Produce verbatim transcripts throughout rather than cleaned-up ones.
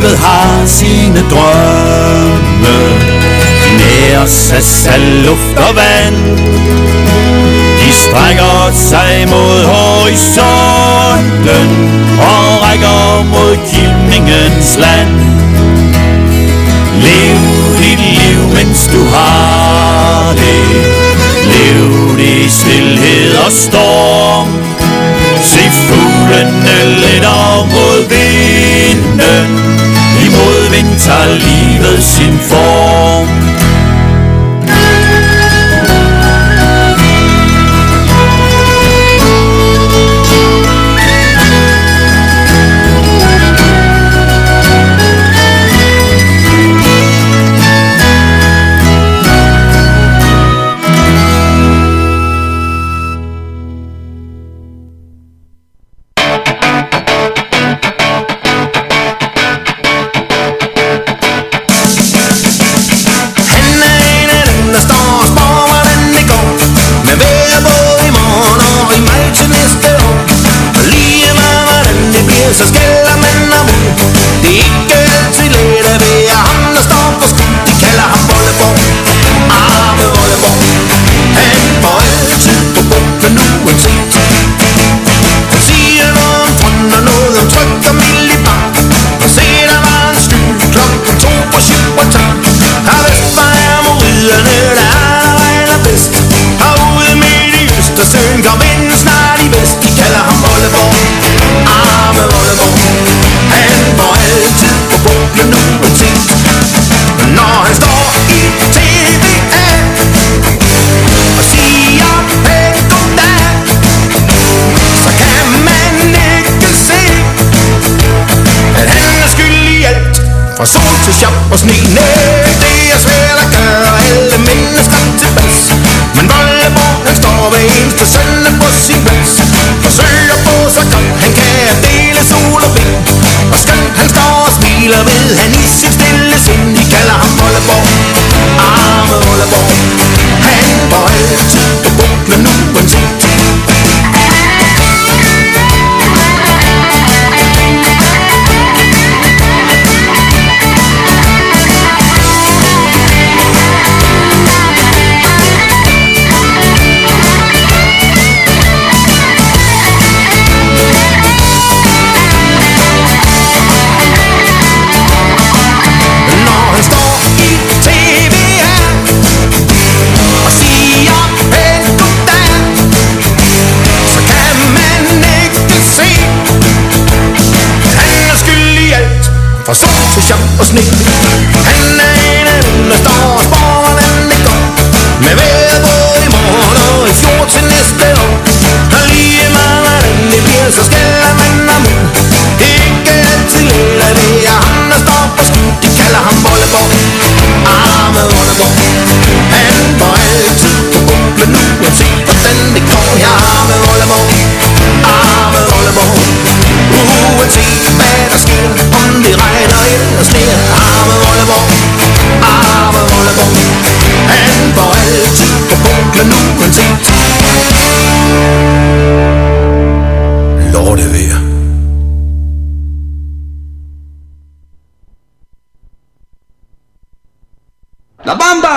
livet har sine drømme, de næres af salt, luft og vand. De strækker sig mod horisonten og rækker mod Kilningens land. Lev dit liv, mens du har det. Lev det i stilhed og storm. Se fuglene lidt over mod vinden. I modvind tager livet sin form. Så skælder man ham ud. Det er ikke altid let at være ham, der står på skud. De kalder ham Volleborg, arme Volleborg. Han får altid på bukken uanset. Han siger noget om front og noget om tryk og millibar. Og se der var en sky klokken to på Gibraltar. Har Vestfejre-moriderne, der arbejder bedst. Og ude midt i Østersøen går vinden snart i vest. De kalder ham Volleborg, arme Volleborg. Han får altid på buklen uanset. Når han står i T V A og siger pænt goddag, så kan man ikke se, at han er skyld i alt, fra sol til sjap og sne. Næh, det er svært at gøre alle mennesker tilpas, men Volleborg, han står ved eneste søndag på sin plads. Forsøger på så godt han kan at dele sol og vind, og skønt han står og smiler ved han i sit stille sind. De kalder ham Volleborg, arme Volleborg. Han får altid på buklen uanset. Fra sol til sjap og sne. Han er en af dem, der står og spår, hvordan det går med vejret både i morgen og i fjor til næste år. Og lige meget hvordan det bliver, så skælder man ham ud. Ikke altid let at være ham, der står på skud. De kalder ham Volleborg, arme Volleborg. Han får altid på buklen uanset hvordan det går. Ja, arme Volleborg, arme Volleborg. Uanset hvad der sker, om det regner eller sner. Arme Volleborg, arme Volleborg. Han får altid på buklen uanset. Lortevejr. La Bamba!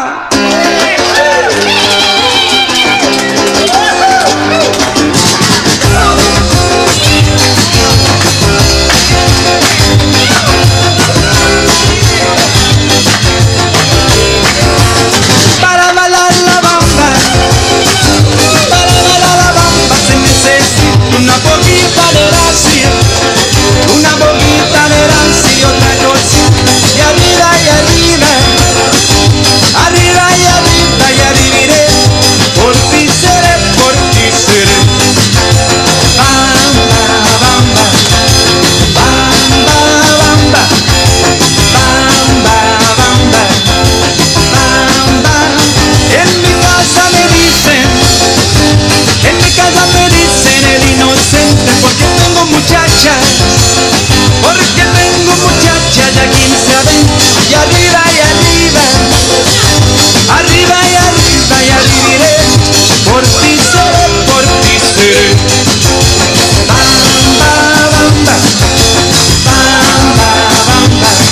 Una poquita de gracia, una poquita de gracia y otra cosa. Y arriba y arriba, arriba y arriba ya viviré. Por ti seré, por ti seré. Bamba, bamba, bamba, bamba, bamba, bamba, bamba. En mi casa me dicen, en mi casa me dicen el inocente, porque tengo muchachas, porque tengo muchachas ya quince a veinte, y arriba y arriba, arriba y arriba ya viviré, por ti seré, por ti seré. Bamba, bamba, bamba, bamba.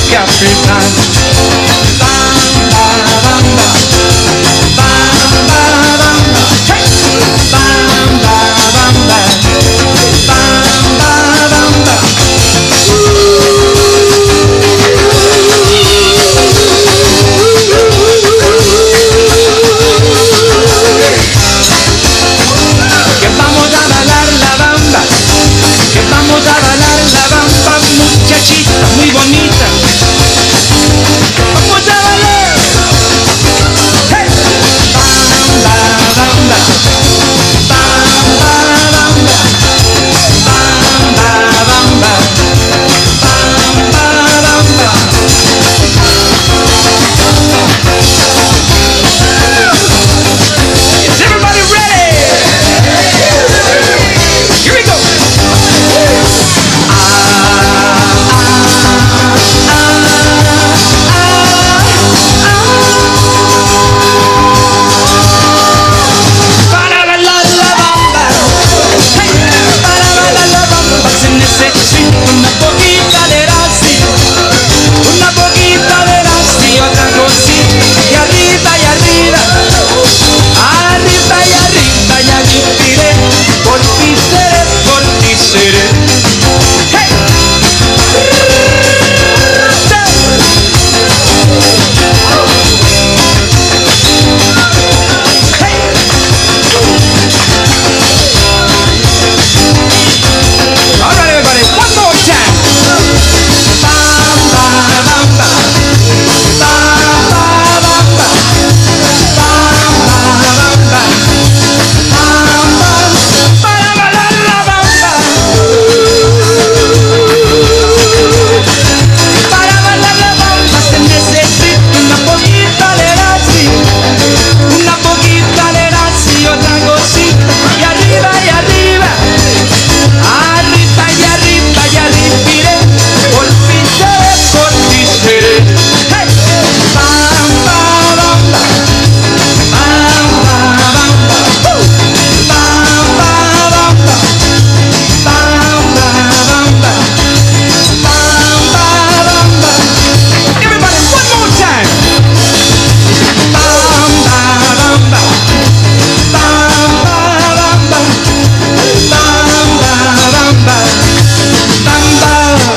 capitán. Bamba, bamba, bamba, bamba, hey. Bamba, bamba, bamba, bamba. Que vamos a bailar la bamba, que vamos a bailar la bamba, muchachita muy bonita. Vamos a bailar, hey. Bamba, bamba, bamba, bamba, bamba, bamba, bamba, bamba. Is everybody ready? Here we go. Para bailar la bamba, hey. Para bailar la bamba se necesita una poquita de razi, una poquita de razi, otra cosita, y arriba y arriba, arriba y arriba, y arriba, por ti seré, por ti seré, hey. All right, everybody, one more time. Bamba, bamba, bamba, bamba, bamba, bamba, bamba, para bailar la bamba. Para bailar la bamba se necesita una poquita de razi, una poquita de razi, otra cosita, y arriba y arriba, arriba y arriba y arriba, por ti seré, por ti seré, hey. Bamba, bamba, bamba, bamba, uh. Bamba, bamba, bamba, bamba, bamba, bamba. Everybody, one more time. Bamba, bamba, bamba, bamba, bamba, bamba, bamba.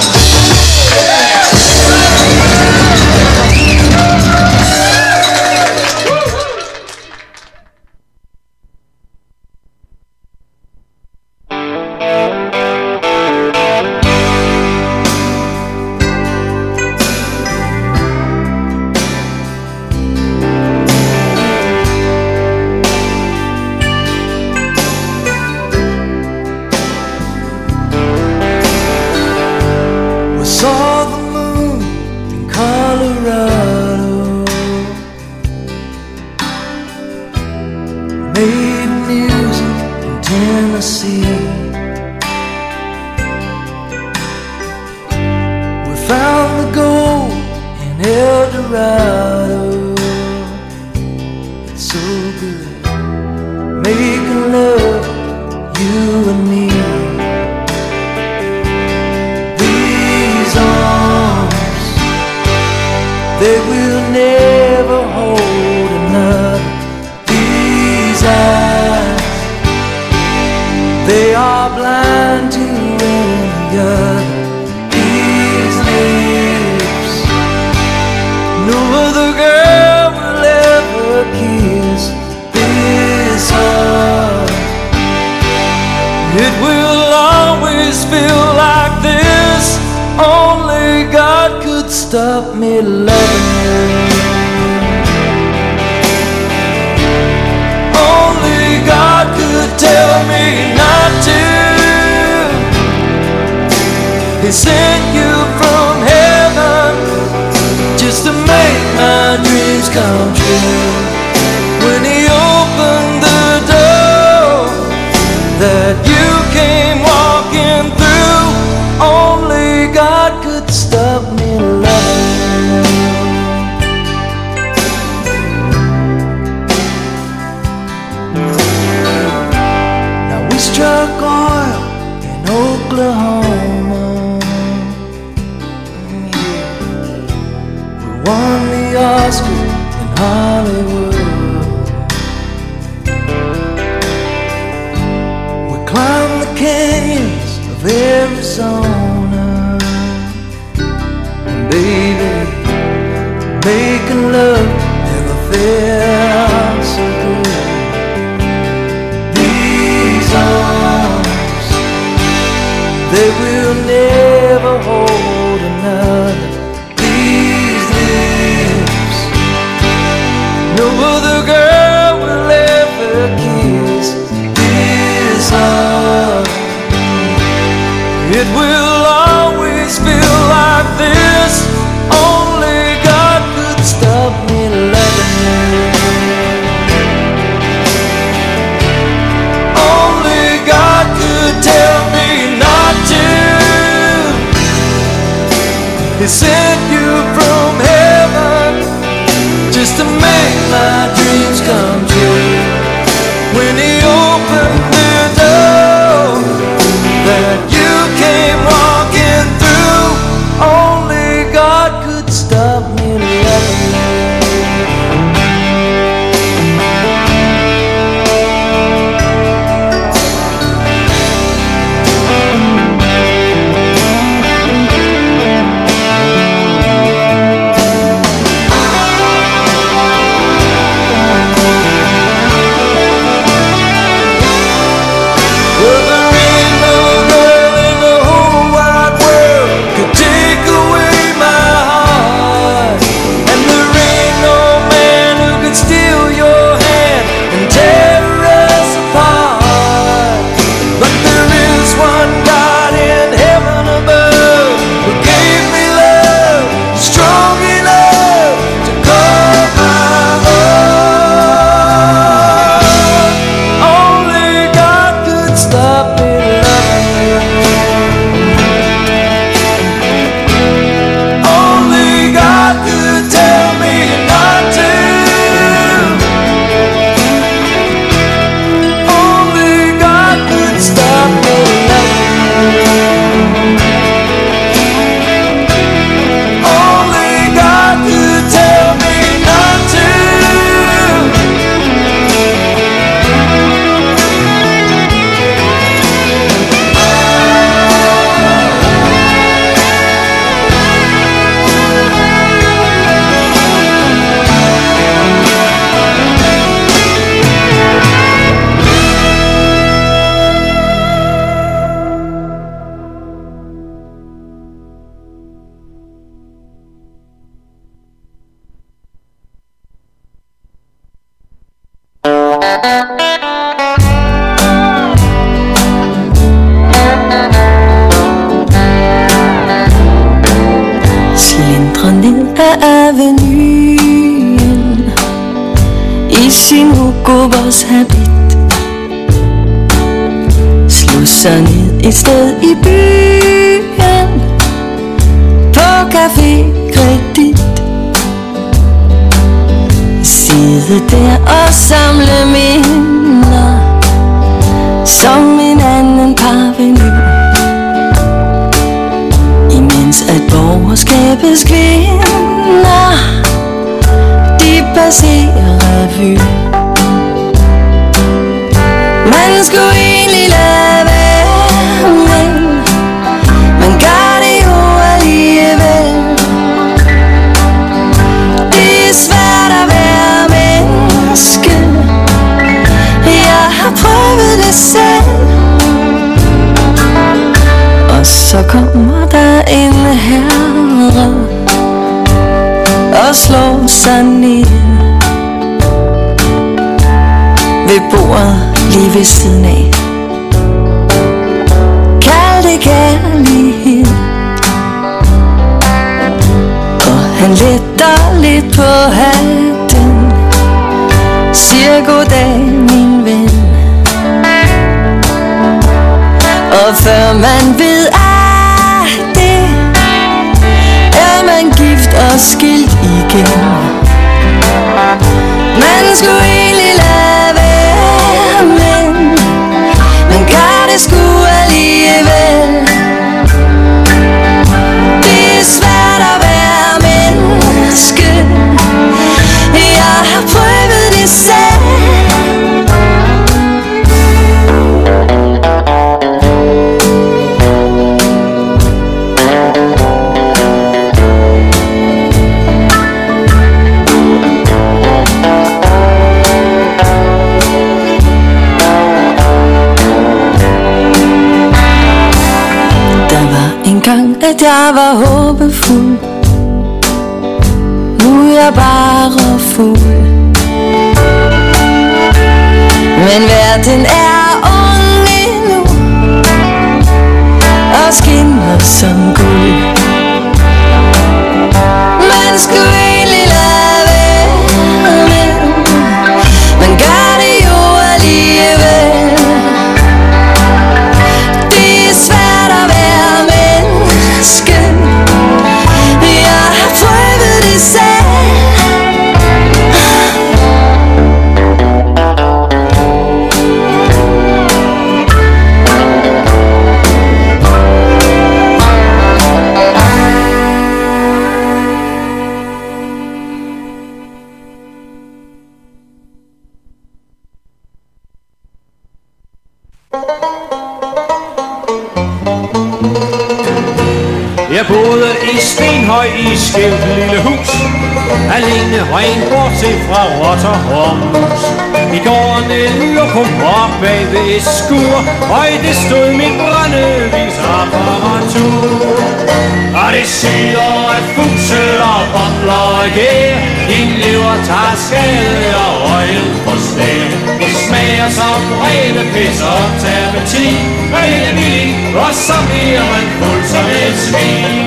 We saw the moon in Colorado, made music in Tennessee. We found the gold in El Dorado. It's so good making love, you and me. These arms, they will never hold another. These eyes, they are blind to any other. These lips, no other girl will ever kiss. This heart, it will always feel like this. Only God could stop me loving you. Only God could tell me not to. He sent you from heaven just to make my dreams come true. When he opened the door that you came walking through, only God could stop me loving you. Now we struck oil in Oklahoma, yeah. Oscar in Hollywood. We climbed the canyons of Arizona, and baby, making love never felt so good. These arms, they will never hold another. These lips, no other girl will ever kiss. This heart, it will always feel like this. Only God could stop me loving you. Only God could tell me not to. He sent you from heaven just to make my dreams come true. When he opened the door that you came walking through, only God could stop me loving you. Slindrer ned ad avenuen i sin Hugo Boss habit, slusser ned et sted i byen på Café Kredit. Sidde der og samle minder som en anden parvenu, imens at borgerskabets kvinder de passerer revy. Man skulle egentlig lade være, men man gør det jo alligevel. Det er svært at være menneske, jeg har prøvet det selv. Og så kommer der en herre og slår sig ned ved bordet lige ved siden af. Kald det kærlighed. Og han letter lidt på hatten, siger goddag min ven. Og før man ved af det, er man gift og skilt igen. Man skulle egentlig lade være, men man gør det sgu alligevel. Det er svært at være menneske, at jeg var håbefuld. Nu er jeg bare fuld. Men verden er ung endnu og skinner som guld. Man skulle egentlig lade være, men man gør det jo alligevel. Det er svært at være menneske. Jeg har prøvet det selv. Jeg boede i Stenhøj i skævt lille hus, alene rent bortset fra rotter og mus. I gården en lokum op bag ved et skur, og i det stod mit brændevinsapparatur. Og det syder af fusel og bobler og gær, din lever tager skade og øjet på stær. Det smager som rævepis og terpentin, og det er billigt, og så bliver man fuld som et svin.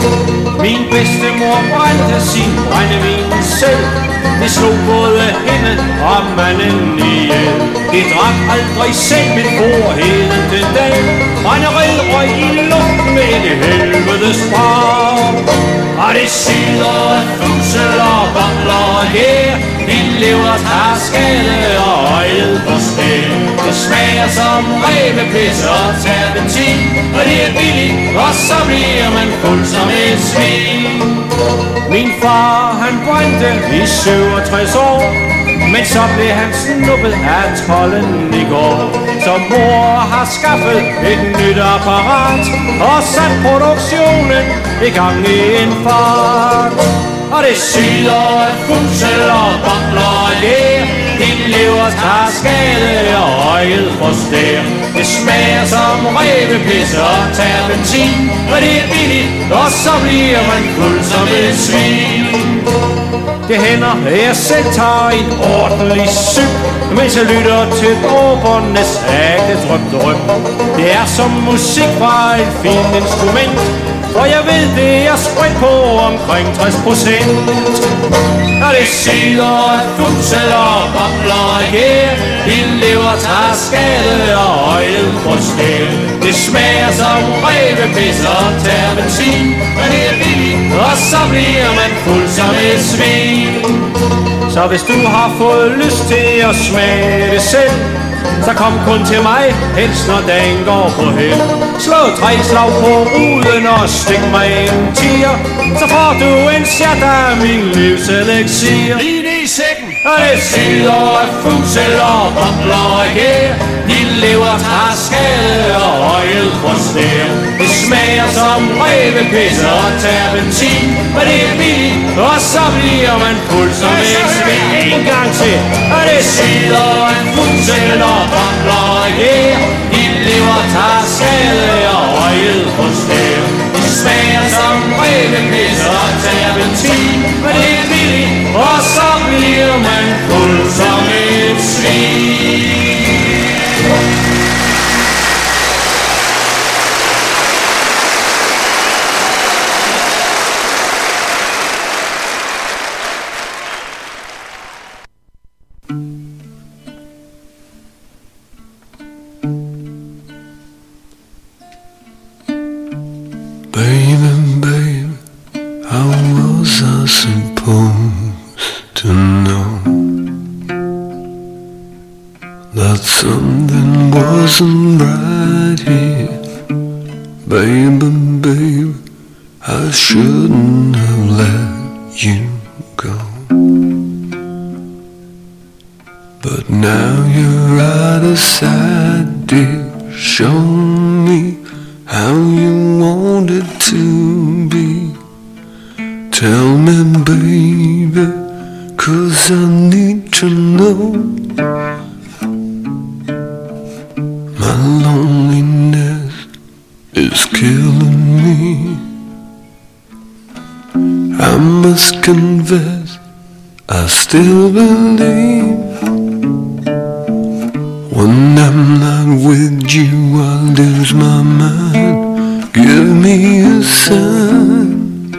Min bedstemor brændte sin brændevin selv. Det slog både hende og manden ihjel. Det drak aldrig selv, men for hele den dag. Brænderiet røg i luften med et helvedes brag. Og det syder af fusel og bobler og gær. Din lever tager skade og øjet på stær. Det smager som rævepis og terpentin, og det er billigt, og så bliver man fuld som et svin. Min far, han brændte i syvogtres år, men så blev han snuppet af trolden i går. Så mor har skaffet et nyt apparat og sat produktionen i gang i en fart. Og det syder af fusel og bobler og gær. Din lever tager skade og øjet får stær. Det smager som rævepis og terpentin, og det er billigt, og så bliver man fuld som et svin. Det hænder, at jeg selv tager en ordentlig syg, mens jeg lytter til dråbernes ægte drøm, drøm. Det er som musik fra et fint instrument, og jeg ved, det er spredt på omkring tres procent. Og det syder af fusel og bobler og gær. Din lever tager skade og øjet får stær. Det smager som rævepis og terpentin, og det er billigt, og så bliver man fuld som et svin. Så hvis du har fået lyst til at smage det selv, så kom kun til mig, helst når dagen går på held. Slå tre slag på ruden og stik mig en tier, så får du en sjat af min livseliksir. Lige i sækken. Og det syder af fusel og bobler og gær. Din lever tager skade og øjet får stær. Det smager som rævepis og terpentin, og det er billigt, og så bliver man fuld som et svin. En gang til. Og det syder af fusel og bobler og gær. Din lever tager skade og øjet får stær. Det smager som rævepis og terpentin, og det er billigt, og så bliver man fuld som et svin. Baby, baby, how was I supposed to know that something wasn't right here? Baby, baby, I shouldn't have let you go. But now you're out of sight, dear. Show me how you want it to be. Tell me, baby, 'cause I need to know. My loneliness is killing me. I must confess, I still believe when I'm not with you, I lose my mind. Give me a sign.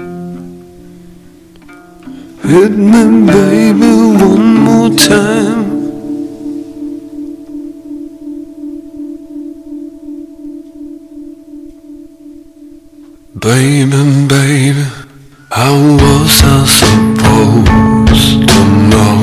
Hit me, baby, one more time. Baby, baby, how was I supposed to know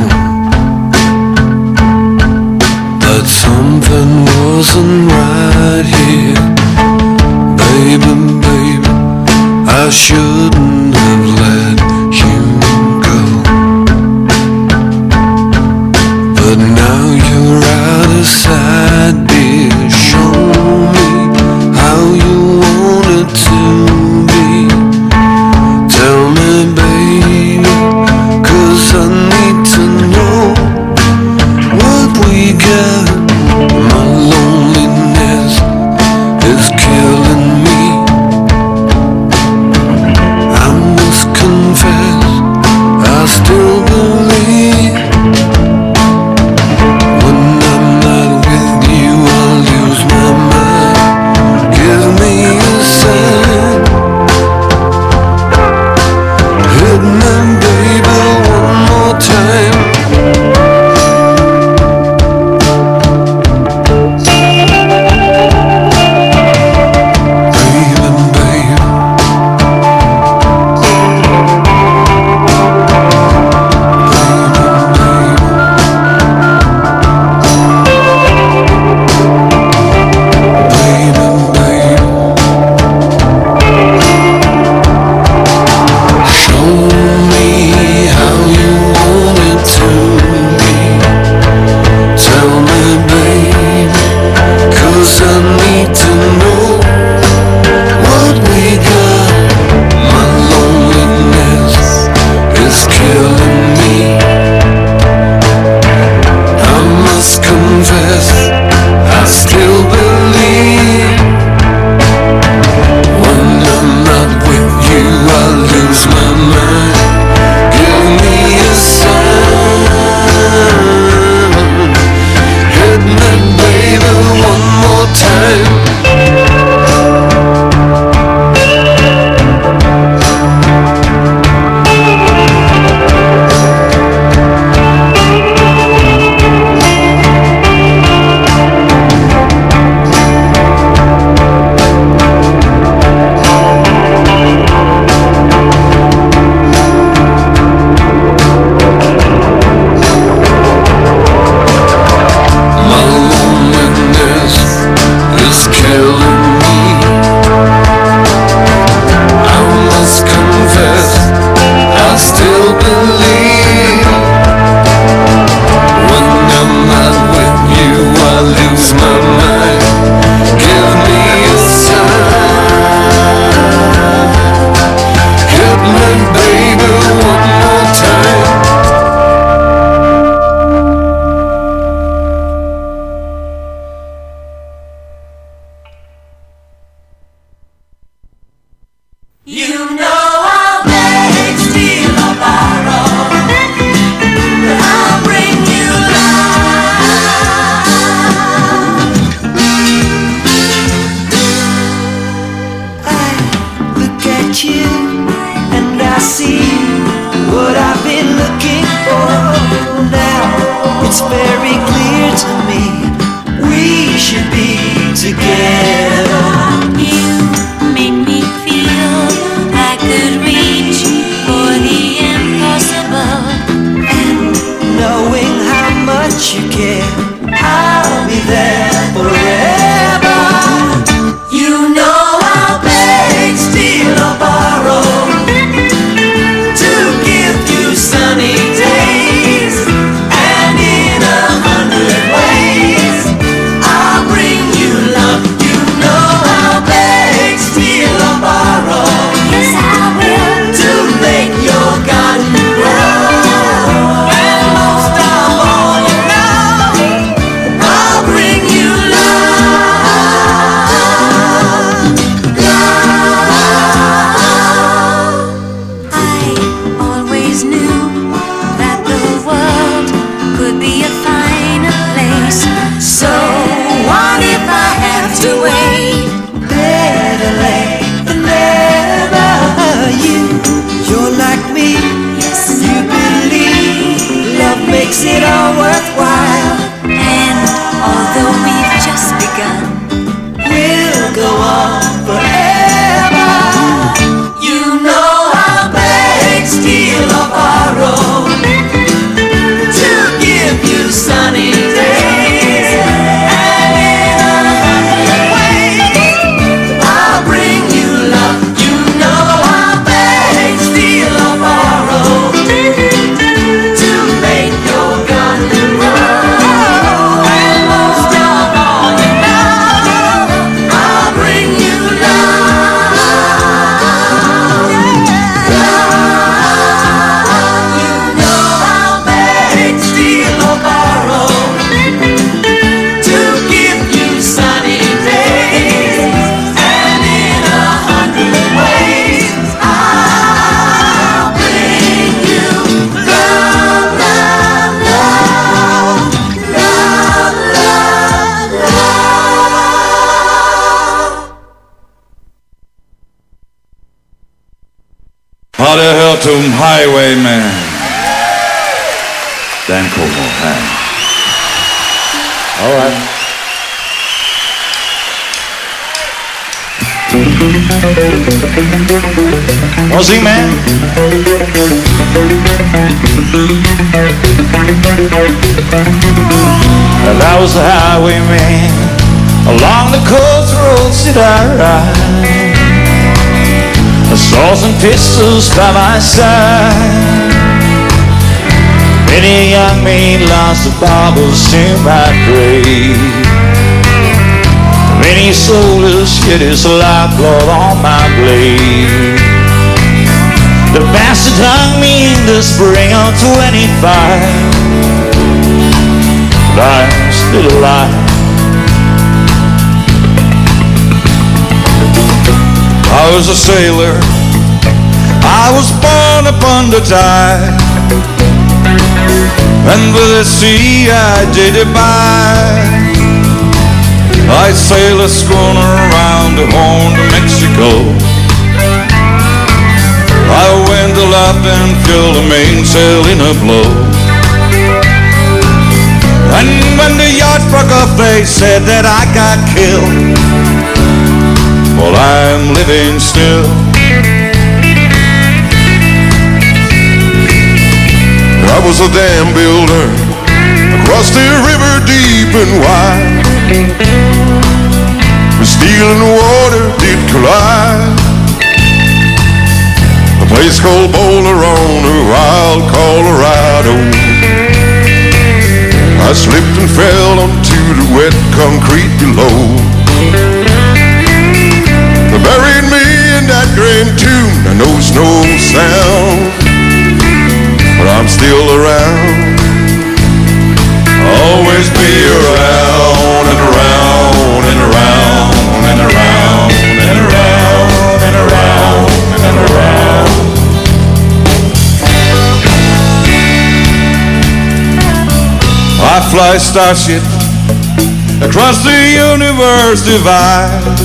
that something wasn't right here? Baby, baby, I shouldn't have let you go. But now you're out of sight, dear. Show me how you want it to be. Tell me, baby, 'cause I need to know what we got. My loneliness is killing me. I'm always knew that the world could be a finer place. So what if I have to wait? Better late than never. You, you're like me. Yes, you believe love makes it all worthwhile. And although we've just begun, we'll go on forever. You know I'll beg, steal or borrow to give you sunny days. And in a hundred ways I'll bring you love. You know I'll beg, steal or borrow to make your garden grow. And most of all, you know I'll bring you love. Love. You know I'll beg, steal or borrow to give you sunny days. And in a hundred ways I'll bring you love, love, love, love, love, love. Hade hört om Highwayman. Den kommer här. All right. Wanna sing, man? Well, I was a highwayman. Along the coast roads did I ride. Swords and pistols by my side. Many young men lost their Bibles to my grave. Many soldiers shed his lifeblood on my blade. The bastard hung me in the spring of twenty-five, but I'm still alive. I was a sailor, I was born upon the tide, and with the sea I did abide. I'd sail a schooner around the Horn of Mexico. I went aloft and filled the mainsail in a blow. And when the yacht broke off they said that I got killed. Well, I'm living still. I was a dam builder across the river deep and wide. The steel and water did collide. A place called Boulder on a wild Colorado. I slipped and fell onto the wet concrete below. They buried me in that grand tomb that knows no sound, but I'm still around. Always be around and around and around and around and around and around and around. I fly starship across the universe divide,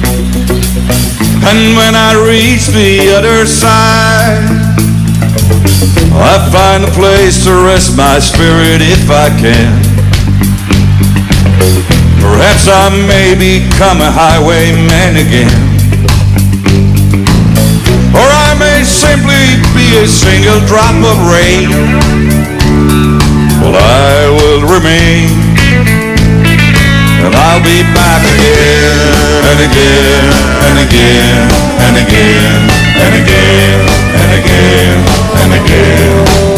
and when I reach the other side, I find a place to rest my spirit if I can. Perhaps I may become a highwayman again, or I may simply be a single drop of rain. Well, I will remain, and I'll be back again and again and again and again and again and again and again.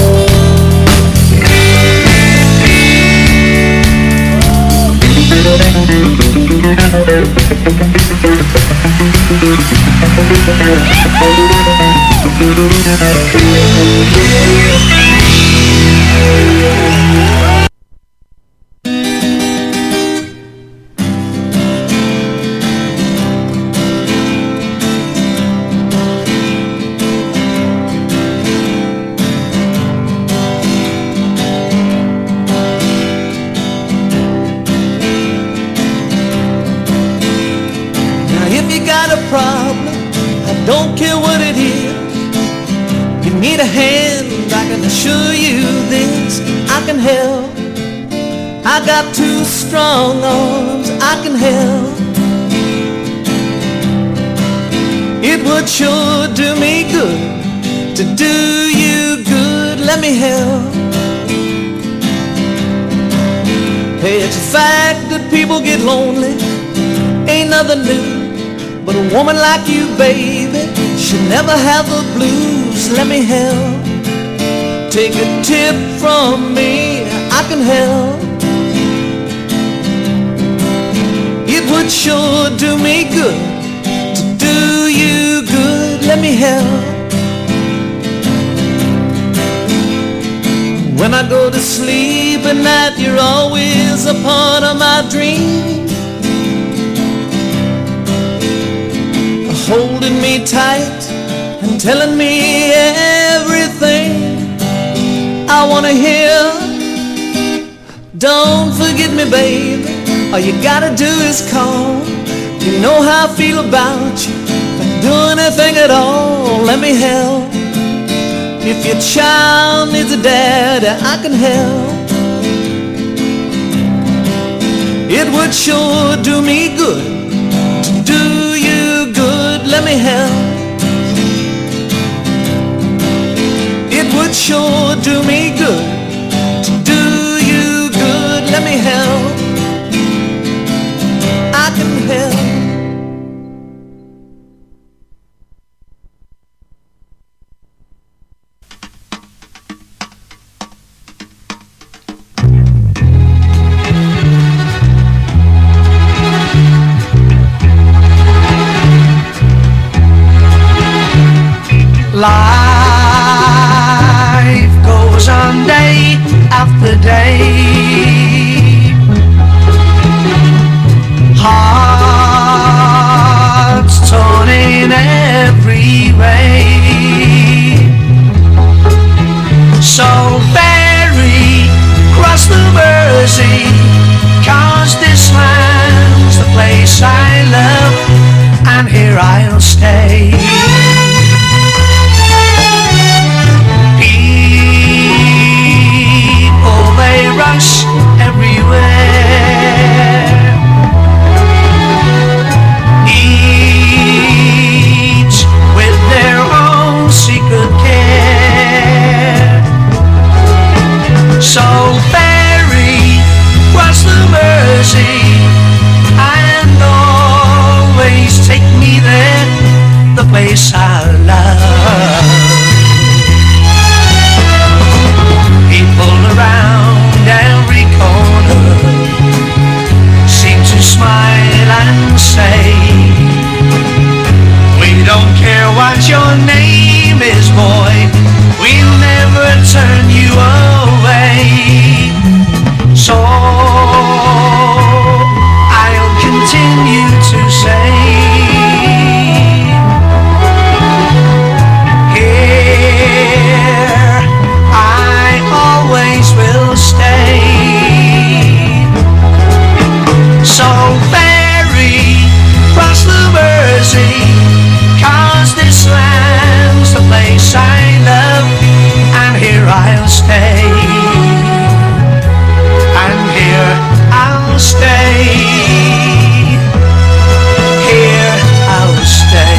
hand, I can assure you this, I can help. I got two strong arms, I can help. It would sure do me good to do you good, let me help. Hey, it's a fact that people get lonely, ain't nothing new. But a woman like you, baby, should never have the blues, let me help. Take a tip from me, I can help. It would sure do me good to do you good, let me help. When I go to sleep at night, you're always a part of my dream, holding me tight and telling me everything I wanna hear. Don't forget me, baby, all you gotta do is call. You know how I feel about you, if I do anything at all, let me help. If your child needs a daddy, I can help. It would sure do me good to do you good, let me help. It would sure do me good to do you good, let me help. I can help. Life goes on day after day, hearts torn in every way. So ferry cross the Mersey, 'cause this land's the place I love, and here I'll stay. Rush everywhere, each with their own secret care. So ferry cross the Mersey and always take me there, the place I love. People around every corner seem to smile and say, we don't care what your name is, boy, we'll never turn you away. So I'll continue to say, here I always will stay. So ferry cross the Mersey, 'cause this land's the place I love, and here I'll stay, and here I'll stay, here I'll stay.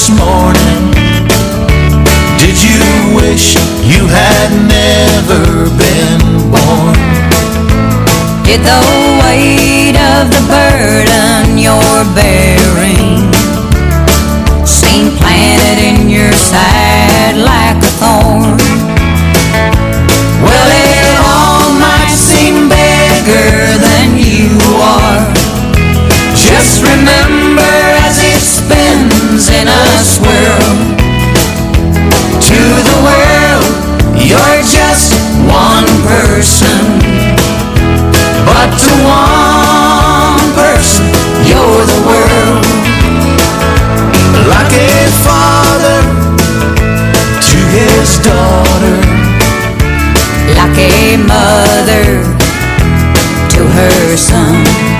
this morning, did you wish you had never been born? Did the weight of the burden you're bearing seem planted in your side like a thorn? Well, it all might seem bigger than you are. Just remember as it spins in a swirl, to the world you're just one person, but to one person you're the world. Like a father to his daughter, like a mother to her son,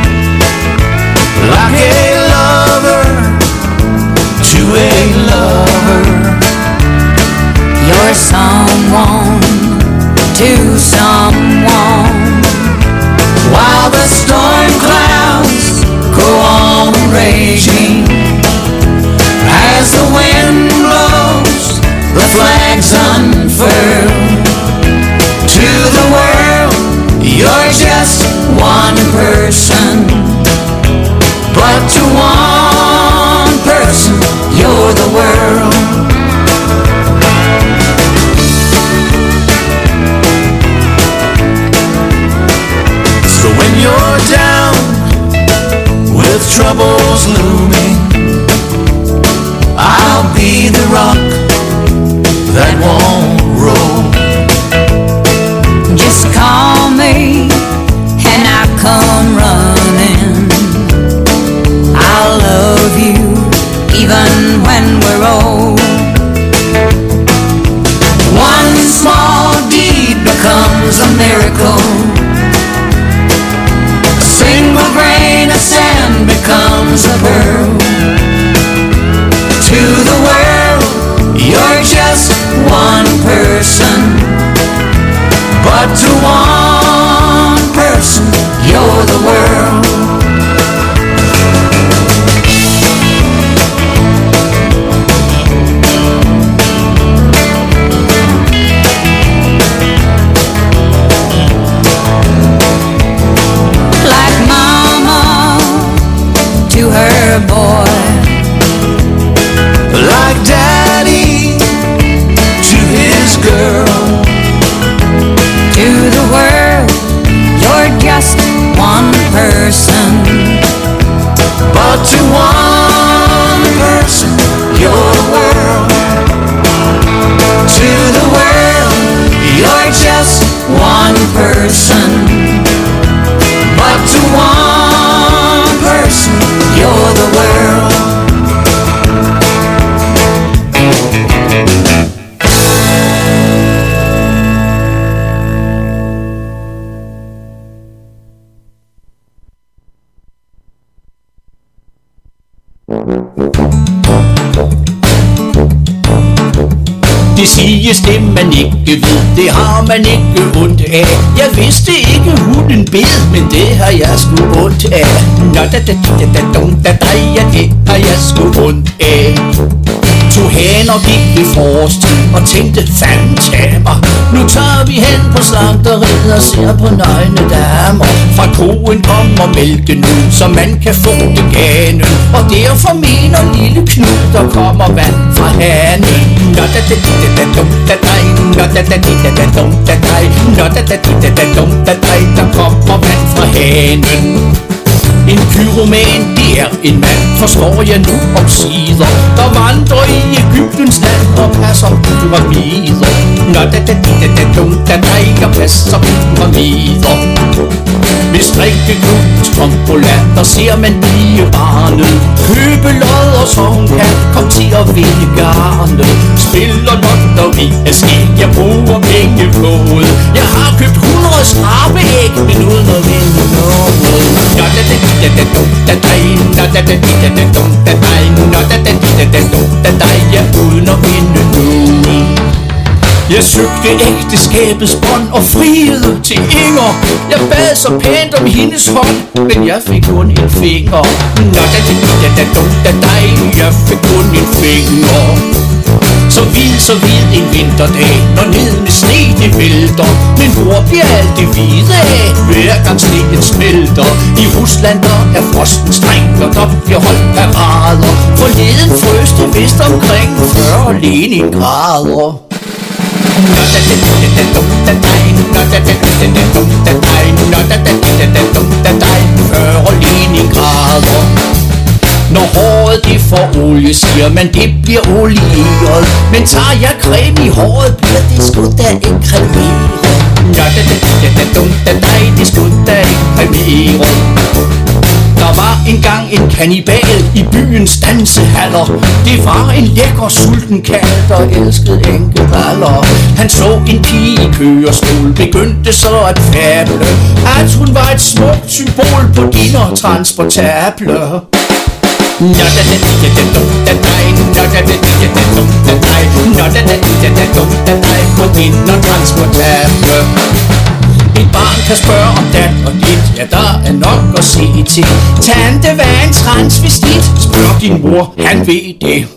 like a lover to a lover. You're someone to someone, while the storm clouds go on raging. As the wind blows, the flags unfurl. To the world, you're just one person, but to one person, you're the world. So when you're down with troubles looming, I'll be the rock that won't roll. Just call me and I'll come running. I'll love you even when we're old. One small deed becomes a miracle. A single grain of sand becomes a pearl. To the world, you're just one person, but to one person, you're the world. Like mama to her boy, like daddy to his girl. to the world, you're just one person, But to one person, you're the world. to the world, you're just one person, But to one person, you're the world. Det siges det man ikke ved, det har man ikke ondt af. Jeg vidste ikke hunden bed, men det har jeg sgu ondt af. Nå da da da da dum da da, ja det har jeg sgu ondt af. To haner gik ved frostid og tænkte fanden tage mig. Nu tager vi hen på slagteriet og ser på nøgne damer. Fra koen kommer mælken ud, så man kan få det ganen. Og derfor mener lille Knud, der kommer vand fra hanen. Nå da da da da dum da da, nå da da da da dum da da, nå da da da da dum da da, der kommer vand fra hanen. En pyroman, det er en mand, forstår jeg nu om sider, der vandrer i Egyptens land og passer pyramider. Nå da da da da dum da da, jeg passer pyramider. Ved strikkeklubbens tombola, der ser man blive barnet. Købe lod og sovnkat, kom til at vinde garnet. Spiller lotto i et skæg, jeg bruger penge på det. Jeg har købt hundrede skrabeæg, men uden at vinde noget. Nå da da da da dum da da, nå da da da da dum da da, nå da da da da dum da da, ja uden at vinde noget. Jeg søgte ægteskabets bånd og frihed til Inger. Jeg bad så pænt om hendes hånd, men jeg fik kun en finger. Nå da da da da da da da, jeg fik kun en finger. Så hvid, så hvid en vinterdag, når ned med sne det vælter. Men hvor bliver alt det hvide af, hver gang sneen smelter? I Rusland der er frosten streng, og der bliver holdt parader. Forleden frøs det vist omkring fyrre Leningrader. Nå da da da da dum da dej, nå da da da da dum da dej, nå da da da da dum da dej, fyrre Leningrader. Når håret det får olie, siger man det bliver olieret. Men tager jeg creme i håret, bliver det sgu da ikke cremeret. Nå da da da da dum da dej, det sgu da ikke cremeret. Der var engang en kannibal i byens dansehaller. Det var en lækker sulten kalv, der elskede enkeballer. Han så en pige i kørestol, begyndte så at fable, at hun var et smukt symbol på dinnertransportable. Nå da da da da dum da dej, nå da da da da dum da dej, nå da da da da dum da dej, på dinnertransportable. Et barn kan spørge om dat og dit, ja der er nok at se til. Tante, hvad er en transvestit? Spørg din mor, han ved det.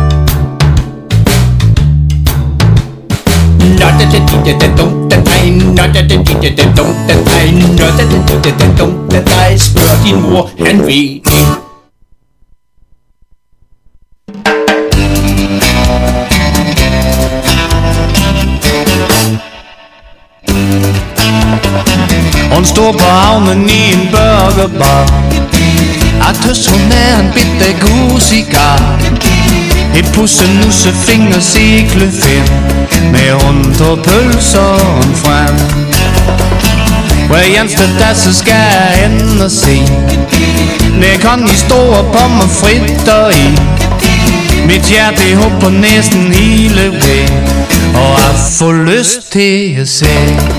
Nå da da da da dum da dej, nå da da da da dum da dej, nå da da da da dum da dej, spørg din mor, han ved det. Hun står på havnen i en burgerbar. At hos hun er en bitte god cigar. Et pusse nusse finger sikle find. Med rundt og pølseren frem. Hver eneste dag så skal jeg hen og se. Det kan I store pommerfritter i. Mit hjerte hopper næsten hele vejen. Og jeg får lyst til at se.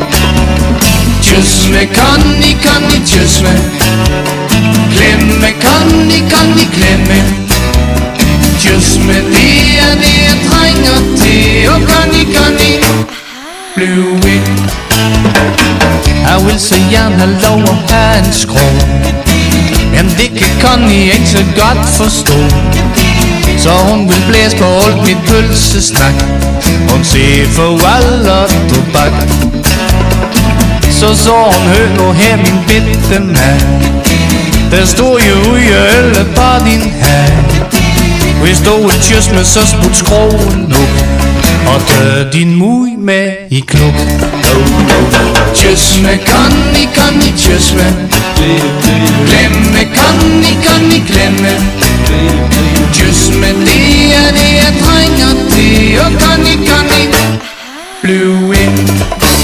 Kyss mig, kan I, kan I kyss mig? Klemme, kan I, kan I klemme? Kyss mig, det er det jeg trænger til. Og kan I, kan I blive ved? Jeg vil så gerne have lov at have en skrå, men det kan I ikke så godt forstå. Så hun vil blæse på alt mit pølsesnak. Hun siger farvel og tobak. Så så hun høn og her min bitte mand. Der stod jo ude og ølle på din hand. Hvis du vil kysse mig, så smut skroen nu. Og tør din mui med i klub. Kyss mig, kan I, kan I kyss mig? Glemme, kan I, kan I glemme? Kyss mig, det er det jeg trænger til. Og kan I, kan I blive ind?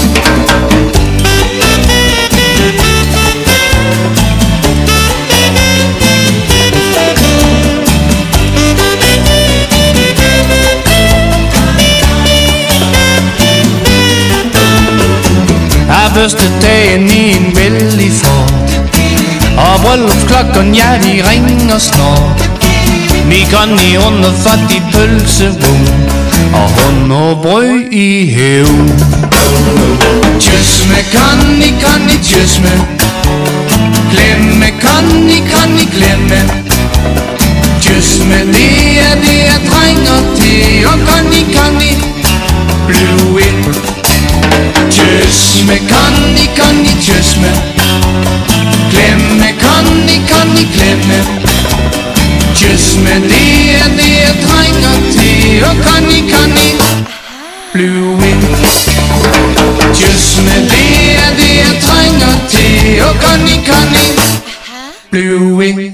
Første dagen i en vældig fort. Og bryllupsklokken, ja, de ringer snart. Vi kan i under fattig pølsevogn. Og hun og brød i hævn. Kyss mig, kan I, kan I kyss mig? Glemme, kan I, kan I glemme? Kyss mig, det er det jeg trænger til. Og kan I, kan I blive ind? Kyss mig, kan I, kan I kyss mig? Glemme, kan I, kan I glemme? Kyss mig, det er det jeg trænger til. Og kan I, kan I blive ind? Kyss mig, det er det jeg trænger til. Og kan I, kan I blive ind?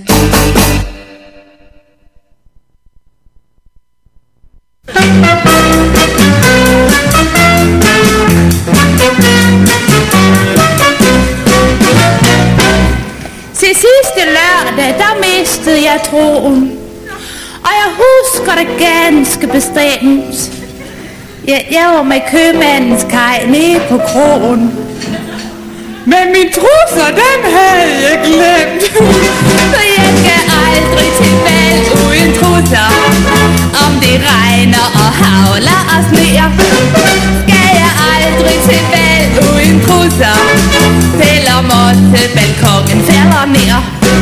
Til sidste lørdag, der mistede jeg troen. Og jeg husker det ganske bestemt. Jeg, jeg var med købmandens kaj nede på krogen. Men mine trusser, dem havde jeg glemt. Så jeg skal aldrig til valg uden trusser. Om det regner og havler og sneer, til valg uden krydser, selvom også balkongen falder ned.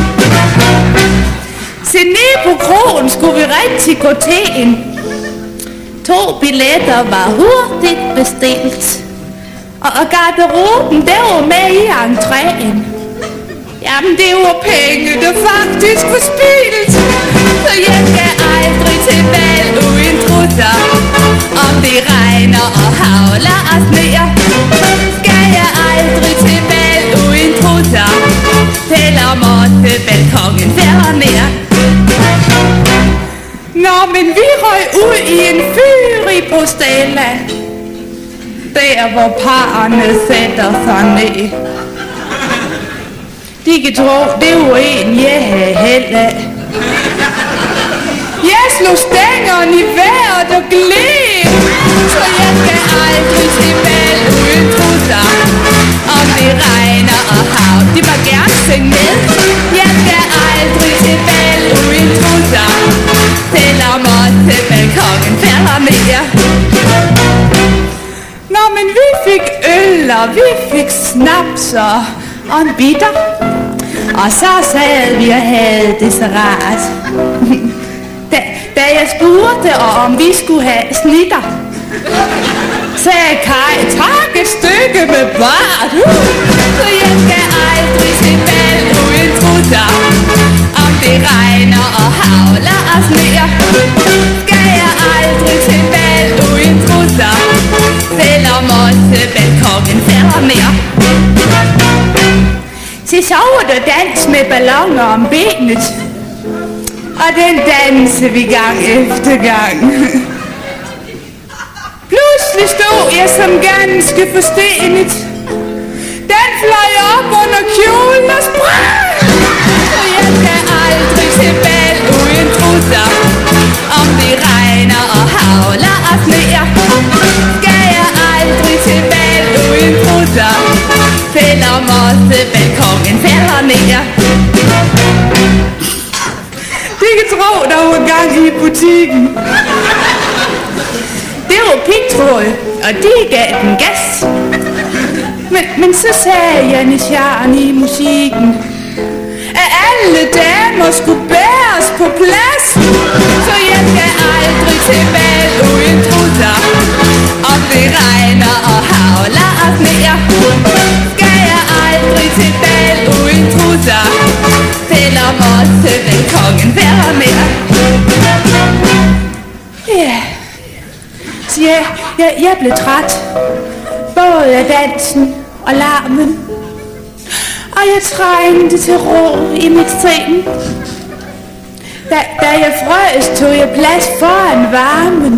Se ned på krogen skulle vi rigtig gå til en. To billetter var hurtigt bestilt, og garderoben, der var med i entréen. Jamen det var penge, der faktisk var spildt, så jeg skal aldrig til valg uden trusser. Om det regner og havler og sneer, skal jeg aldrig til valg uden trusser, selvom også balkongen falder ned. Nå, men vi røg ud i en fyrig postella, der hvor parerne sætter sig ned. De kan tro, det var en, jeg havde held af. Jeg slog stængeren i vejret og gled, så jeg skal aldrig til valg uden trusser. Om det regner og hav, de må gerne synge med. Jeg skal aldrig til valg uden trusser, selvom også balkongen falder ned. Nå, men vi fik øl, og vi fik snaps og, og en bitter. Og så sad vi og havde det så rart. Da, da jeg spurgte, om vi skulle have snitter, sagde Kai, tak et stykke med bart. Så jeg skal aldrig til valg uden trusser. Om det regner og havler og sneer, skal jeg aldrig til valg uden trusser, selvom også balkongen falder ned. Så sover der dans med balloner om benet, og den danser vi gang efter gang. Pludselig stod jeg som ganske forstenet. Den fløj op under kjolen og sprang. Så jeg skal aldrig til valg uden trusser. Om det regner og havler og sneer, skal jeg aldrig til valg uden trusser, selvom også balkongen falder ned. De kan tro, der var gang i butikken. Det var pigtråd, og de gav den gas. Men, men så sagde Janne Scharen i musikken, at alle damer skulle bæres på plads. Så jeg skal aldrig til valg uden trusser. Om det regner og havler og sneer, skal jeg aldrig til valg uden trusser, selvom også balkongen falder ned. Ja, så jeg, jeg, jeg blev træt, både af dansen og larmen, og jeg trængte til ro i mit sind. Da, da jeg frøs, tog jeg plads foran varmen.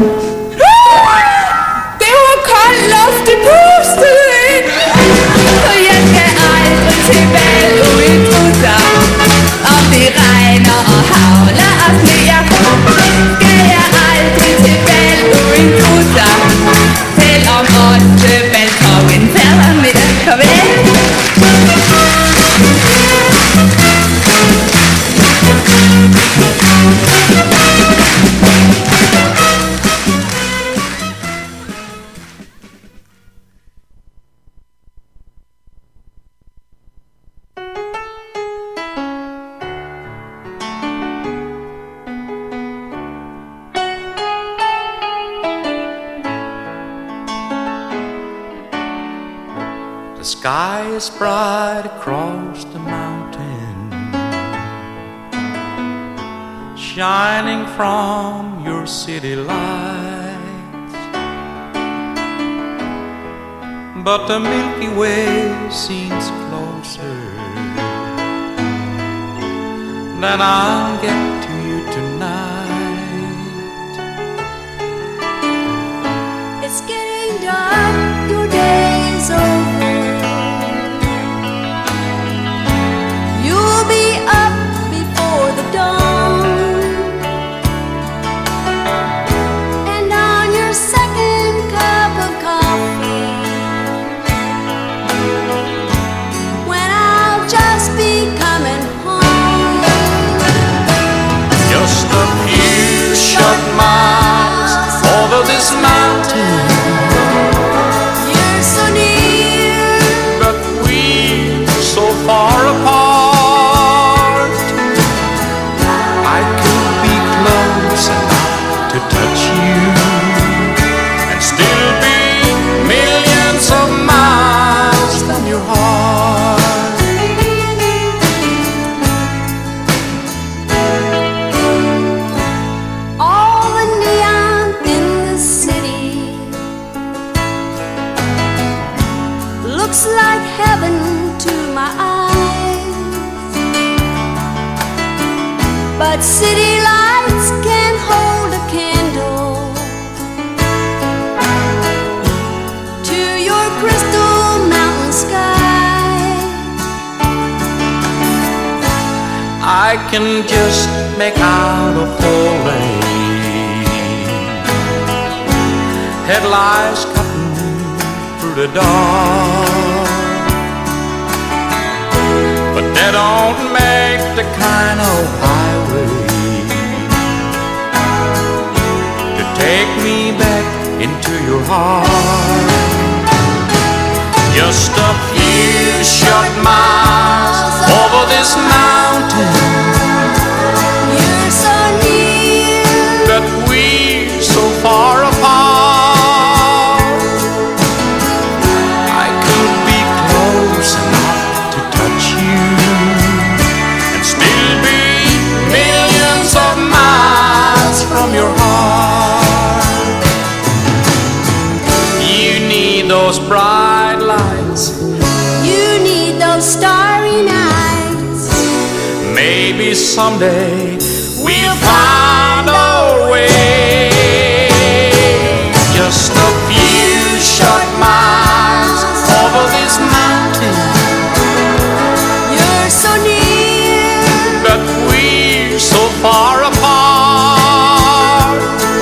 Det var kold luft, det pustede ind. Så jeg skal aldrig til valg uden trusser. Om det regner og havler og sneer, skal jeg aldrig til valg uden trusser, selvom også balkongen falder ned. Farvel. The sky is bright across the mountain, shining from your city lights, but the Milky Way seems closer than I'll get to you tonight. It's getting dark, your day is over. You'll be up before the dawn, and on your second cup of coffee, when I'll just be coming home. can just make out a full lane, headlights cutting through the dark, but that don't make the kind of highway to take me back into your heart. Just a few short miles over this mountain, You're so near, but we're so far apart. I could be close enough to touch you and still be millions of miles from your heart. You need those bright lights, you need those starry nights. maybe someday we'll find a way. Just a few short miles over this mountain, You're so near, but we're so far apart.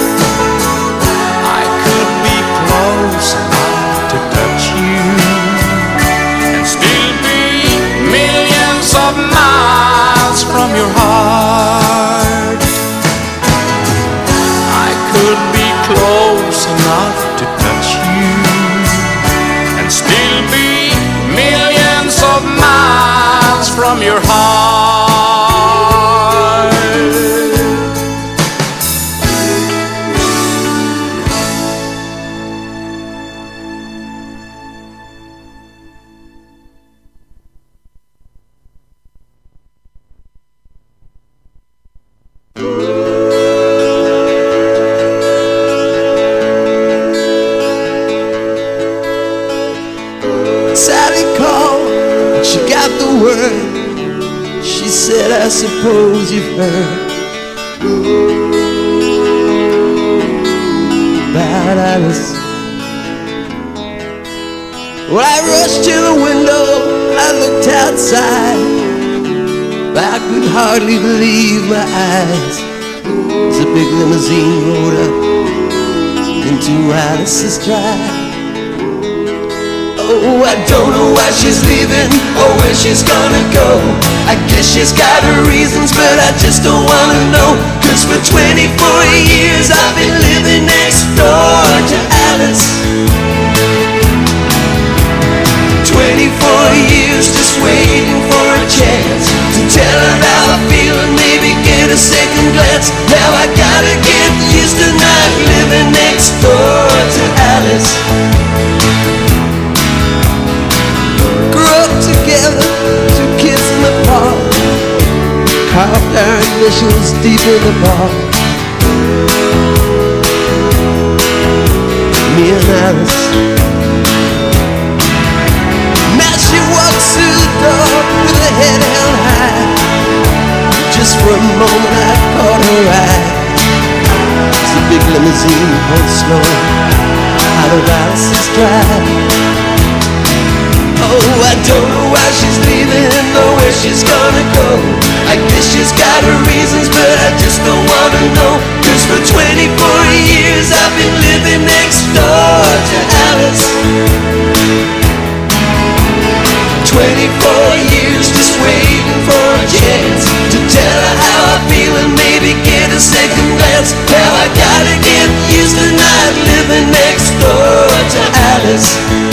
I could be close enough to touch you and still be millions of miles from your heart. I could be close enough to touch you and still be millions of miles from your heart. Sally called, she got the word. She said, I suppose you've heard about Alice. Well, I rushed to the window, I looked outside, but I could hardly believe my eyes as a big limousine rolled up into Alice's drive. Oh, I don't know why she's leaving or where she's gonna go. I guess she's got her reasons, but I just don't wanna know. Cause for twenty-four years I've been living next door to Alice. twenty-four years just waiting for a chance to tell her how I feel and maybe get a second glance. Now I gotta get used to not living next door to Alice. Together, two kids in the park, carved our initials deep in the bark. Me and Alice. Now she walks through the door with her head held high. Just for a moment I caught her eye as the big limousine pulled slow out of Alice's drive. Oh, I don't know why she's leaving or where she's gonna go. I guess she's got her reasons, but I just don't wanna know. Cause for twenty-four years I've been living next door to Alice. twenty-four years just waiting for a chance to tell her how I feel and maybe get a second glance. Now I gotta get used to not living next door to Alice.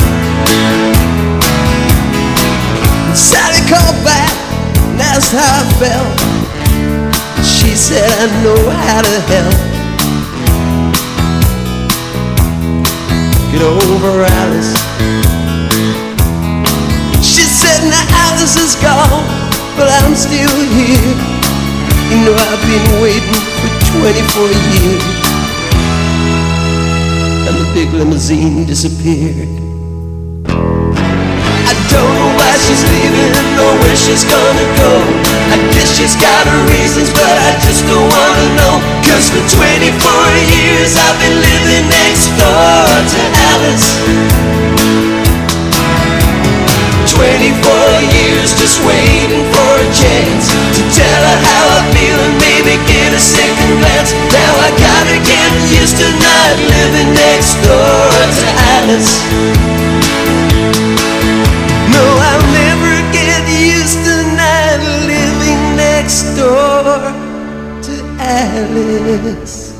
Sally called back and asked how I felt. She said, I know how to help. Get over Alice. She said, now Alice is gone, but I'm still here. You know I've been waiting for twenty-four years. And the big limousine disappeared. I don't know why she's leaving or where she's gonna go. I guess she's got her reasons, but I just don't wanna know. Cause for twenty-four years I've been living next door to Alice. twenty-four years just waiting for a chance to tell her how I Alice. No, I'll never get used to not living next door to Alice.